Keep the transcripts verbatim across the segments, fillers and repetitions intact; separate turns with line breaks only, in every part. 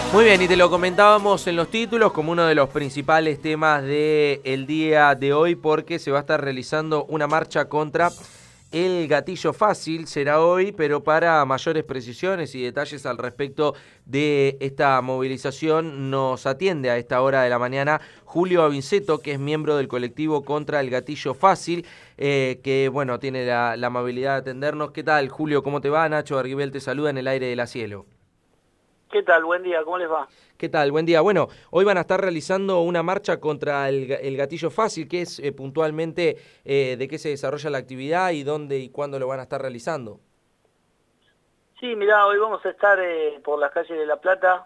Muy bien, y te lo comentábamos en los títulos como uno de los principales temas del día de hoy, porque se va a estar realizando una marcha contra el gatillo fácil. Será hoy, pero para mayores precisiones y detalles al respecto de esta movilización nos atiende a esta hora de la mañana Julio Avinceto, que es miembro del colectivo contra el gatillo fácil, eh, que bueno, tiene la, la amabilidad de atendernos. ¿Qué tal, Julio? ¿Cómo te va? Nacho Arguibel te saluda en el aire de la Cielo.
¿Qué tal? Buen día, ¿cómo les va?
¿Qué tal? Buen día. Bueno, hoy van a estar realizando una marcha contra el, el gatillo fácil, que es eh, puntualmente eh, de qué se desarrolla la actividad y dónde y cuándo lo van a estar realizando.
Sí, mirá, hoy vamos a estar eh, por las calles de La Plata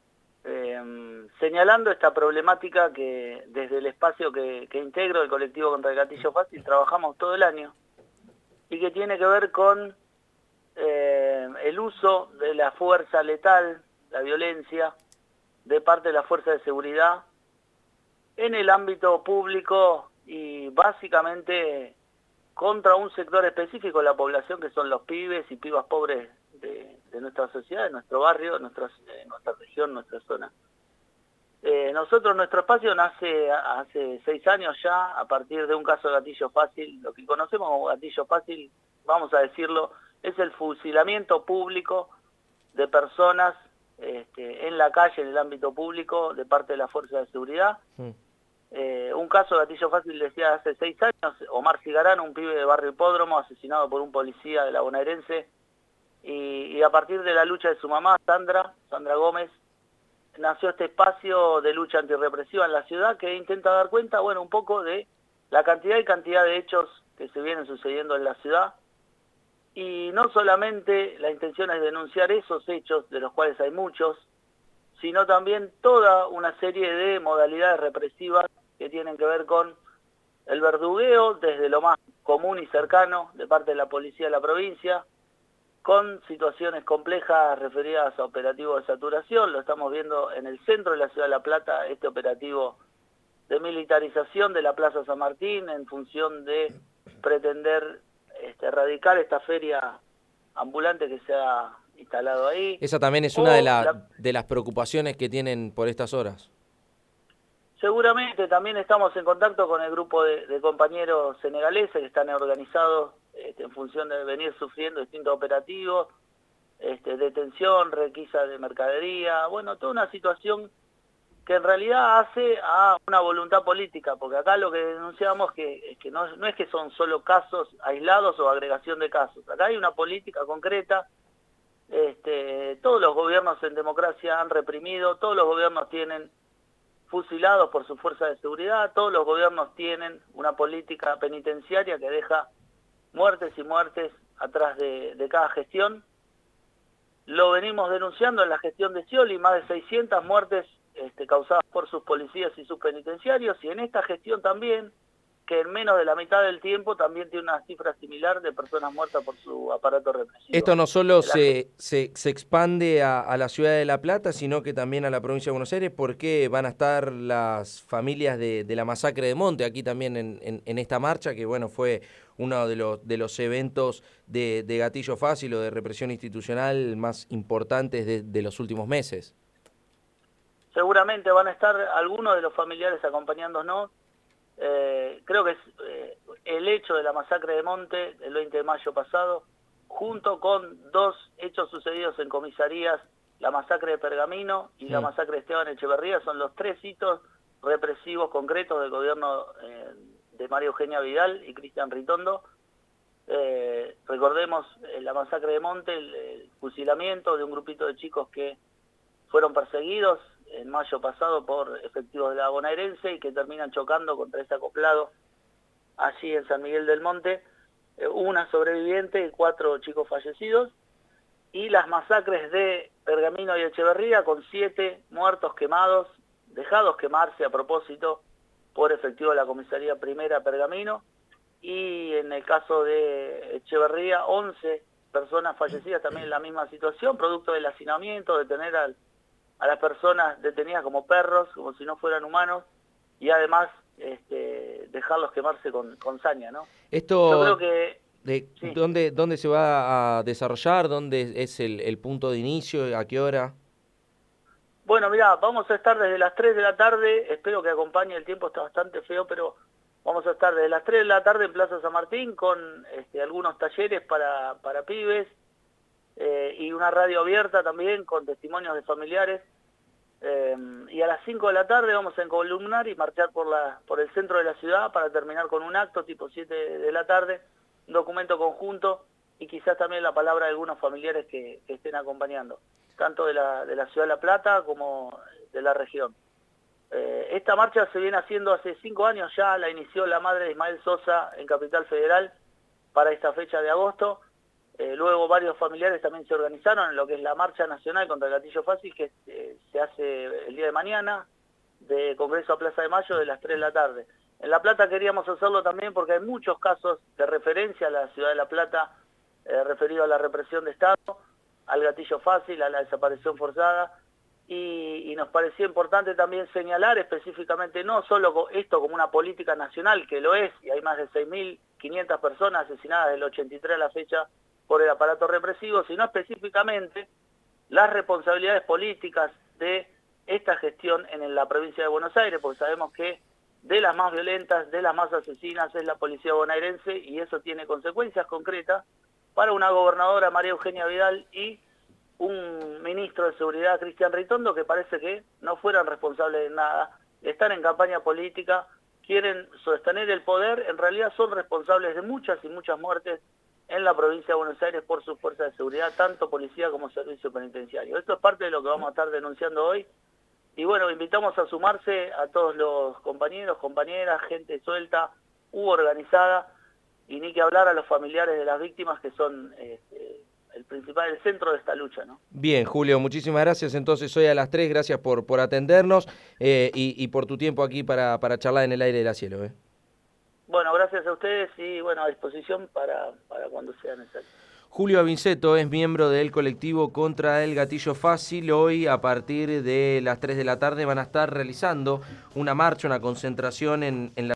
eh, señalando esta problemática que desde el espacio que, que integro, el colectivo contra el gatillo fácil, trabajamos todo el año y que tiene que ver con eh, el uso de la fuerza letal, la violencia, de parte de la fuerza de seguridad en el ámbito público y básicamente contra un sector específico de la población que son los pibes y pibas pobres de, de nuestra sociedad, de nuestro barrio, de nuestra, de nuestra región, nuestra zona. Eh, nosotros, nuestro espacio nace hace seis años ya, a partir de un caso de gatillo fácil. Lo que conocemos como gatillo fácil, vamos a decirlo, es el fusilamiento público de personas este, en la calle, en el ámbito público, de parte de la fuerza de seguridad. Mm. Eh, un caso de gatillo fácil, decía, hace seis años, Omar Cigarán, un pibe de barrio Hipódromo, asesinado por un policía de la bonaerense, y, y a partir de la lucha de su mamá, Sandra, Sandra Gómez, nació este espacio de lucha antirrepresiva en la ciudad que intenta dar cuenta, bueno, un poco de la cantidad y cantidad de hechos que se vienen sucediendo en la ciudad, y no solamente la intención es denunciar esos hechos, de los cuales hay muchos, sino también toda una serie de modalidades represivas que tienen que ver con el verdugueo desde lo más común y cercano de parte de la policía de la provincia, con situaciones complejas referidas a operativos de saturación. Lo estamos viendo en el centro de la ciudad de La Plata, este operativo de militarización de la Plaza San Martín en función de pretender este, erradicar esta feria ambulante que se ha instalado ahí.
Esa también es una de, la, la, de las preocupaciones que tienen por estas horas.
Seguramente también estamos en contacto con el grupo de, de compañeros senegaleses que están organizados este, en función de venir sufriendo distintos operativos, este, detención, requisa de mercadería, bueno, toda una situación que en realidad hace a una voluntad política, porque acá lo que denunciamos que, es que no, no es que son solo casos aislados o agregación de casos, acá hay una política concreta. Este, todos los gobiernos en democracia han reprimido, todos los gobiernos tienen fusilados por su fuerza de seguridad, todos los gobiernos tienen una política penitenciaria que deja muertes y muertes atrás de, de cada gestión. Lo venimos denunciando en la gestión de Scioli, más de seiscientas muertes este, causadas por sus policías y sus penitenciarios, y en esta gestión también, que en menos de la mitad del tiempo también tiene una cifra similar de personas muertas por su aparato represivo.
Esto no solo se, se, se expande a, a la ciudad de La Plata, sino que también a la provincia de Buenos Aires, porque van a estar las familias de, de la masacre de Monte aquí también en, en, en esta marcha, que bueno, fue uno de los, de los eventos de, de gatillo fácil o de represión institucional más importantes de, de los últimos meses.
Seguramente van a estar algunos de los familiares acompañándonos. Eh, creo que es eh, el hecho de la masacre de Monte del veinte de mayo pasado, junto con dos hechos sucedidos en comisarías, la masacre de Pergamino y sí. la masacre de Esteban Echeverría, son los tres hitos represivos concretos del gobierno eh, de María Eugenia Vidal y Cristian Ritondo. Eh, recordemos eh, la masacre de Monte, el, el fusilamiento de un grupito de chicos que fueron perseguidos en mayo pasado por efectivos de la bonaerense y que terminan chocando contra ese acoplado allí en San Miguel del Monte, eh, una sobreviviente y cuatro chicos fallecidos, y las masacres de Pergamino y Echeverría con siete muertos quemados, dejados quemarse a propósito por efectivos de la comisaría primera Pergamino, y en el caso de Echeverría, once personas fallecidas también en la misma situación, producto del hacinamiento, de tener al a las personas detenidas como perros, como si no fueran humanos, y además este, dejarlos quemarse con, con saña, ¿no?
Esto,
yo creo que...
De,
sí.
¿dónde, ¿Dónde se va a desarrollar? ¿Dónde es el, el punto de inicio? ¿A qué hora?
Bueno, mirá, vamos a estar desde las tres de la tarde, espero que acompañe, el tiempo está bastante feo, pero vamos a estar desde las tres de la tarde en Plaza San Martín con este, algunos talleres para, para pibes eh, y una radio abierta también con testimonios de familiares. Eh, y a las cinco de la tarde vamos a encolumnar y marchar por, la, por el centro de la ciudad para terminar con un acto tipo siete de la tarde, un documento conjunto y quizás también la palabra de algunos familiares que, que estén acompañando, tanto de la, de la ciudad de La Plata como de la región. Eh, esta marcha se viene haciendo hace cinco años ya, la inició la madre de Ismael Sosa en Capital Federal para esta fecha de agosto. Eh, luego varios familiares también se organizaron en lo que es la Marcha Nacional contra el Gatillo Fácil, que eh, se hace el día de mañana, de Congreso a Plaza de Mayo, de las tres de la tarde. En La Plata queríamos hacerlo también porque hay muchos casos de referencia a la ciudad de La Plata, eh, referido a la represión de Estado, al gatillo fácil, a la desaparición forzada, y, y nos parecía importante también señalar específicamente no solo esto como una política nacional, que lo es, y hay más de seis mil quinientas personas asesinadas del ochenta y tres a la fecha por el aparato represivo, sino específicamente las responsabilidades políticas de esta gestión en la provincia de Buenos Aires, porque sabemos que de las más violentas, de las más asesinas es la policía bonaerense, y eso tiene consecuencias concretas para una gobernadora, María Eugenia Vidal, y un ministro de Seguridad, Cristian Ritondo, que parece que no fueran responsables de nada, están en campaña política, quieren sostener el poder, en realidad son responsables de muchas y muchas muertes en la provincia de Buenos Aires por sus fuerzas de seguridad, tanto policía como servicio penitenciario. Esto es parte de lo que vamos a estar denunciando hoy, y bueno, invitamos a sumarse a todos los compañeros, compañeras, gente suelta, u organizada, y ni que hablar a los familiares de las víctimas, que son este, el principal, el centro de esta lucha, ¿no?
Bien, Julio, muchísimas gracias. Entonces hoy a las tres, gracias por, por atendernos eh, y, y por tu tiempo aquí para, para charlar en el aire de la cielo. ¿eh?
Bueno, gracias a ustedes y bueno, a disposición para, para cuando sea necesario.
Julio Avinceto es miembro del colectivo contra el gatillo fácil. Hoy a partir de las tres de la tarde van a estar realizando una marcha, una concentración en, en la